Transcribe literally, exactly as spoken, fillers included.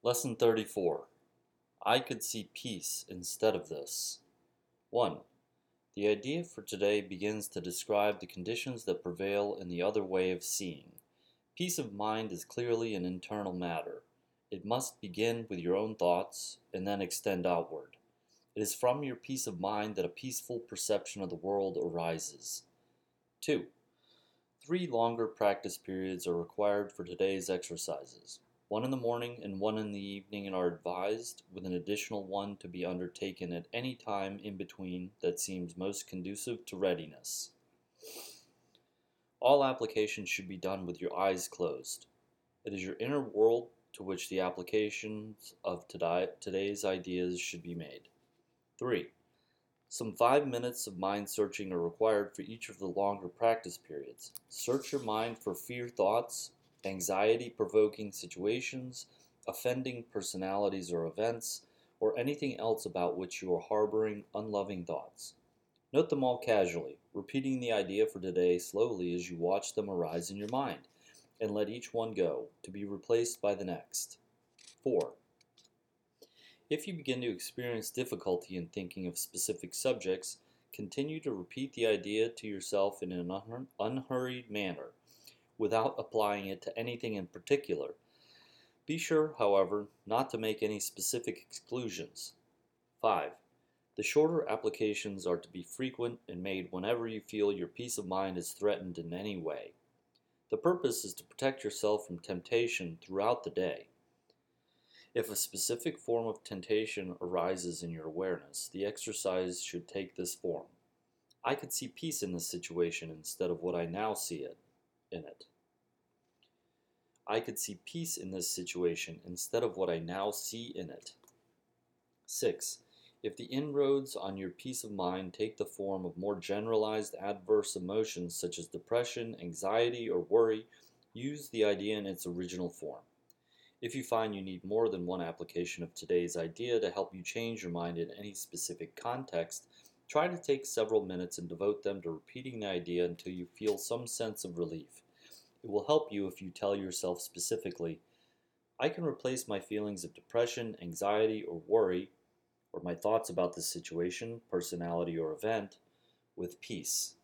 Lesson thirty-four. I could see peace instead of this. one. The idea for today begins to describe the conditions that prevail in the other way of seeing. Peace of mind is clearly an internal matter. It must begin with your own thoughts and then extend outward. It is from your peace of mind that a peaceful perception of the world arises. two. Three longer practice periods are required for today's exercises. One in the morning and one in the evening are advised, with an additional one to be undertaken at any time in between that seems most conducive to readiness. All applications should be done with your eyes closed. It is your inner world to which the applications of today, today's ideas should be made. three. Some five minutes of mind searching are required for each of the longer practice periods. Search your mind for fear thoughts, anxiety-provoking situations, offending personalities or events, or anything else about which you are harboring unloving thoughts. Note them all casually, repeating the idea for today slowly as you watch them arise in your mind, and let each one go, to be replaced by the next. four. If you begin to experience difficulty in thinking of specific subjects, continue to repeat the idea to yourself in an unhur- unhurried manner, without applying it to anything in particular. Be sure, however, not to make any specific exclusions. five. The shorter applications are to be frequent and made whenever you feel your peace of mind is threatened in any way. The purpose is to protect yourself from temptation throughout the day. If a specific form of temptation arises in your awareness, the exercise should take this form. I could see peace in this situation instead of what I now see it in it. I could see peace in this situation instead of what I now see in it. six. If the inroads on your peace of mind take the form of more generalized adverse emotions such as depression, anxiety, or worry, use the idea in its original form. If you find you need more than one application of today's idea to help you change your mind in any specific context, try to take several minutes and devote them to repeating the idea until you feel some sense of relief. It will help you if you tell yourself specifically, I can replace my feelings of depression, anxiety, or worry, or my thoughts about this situation, personality, or event, with peace.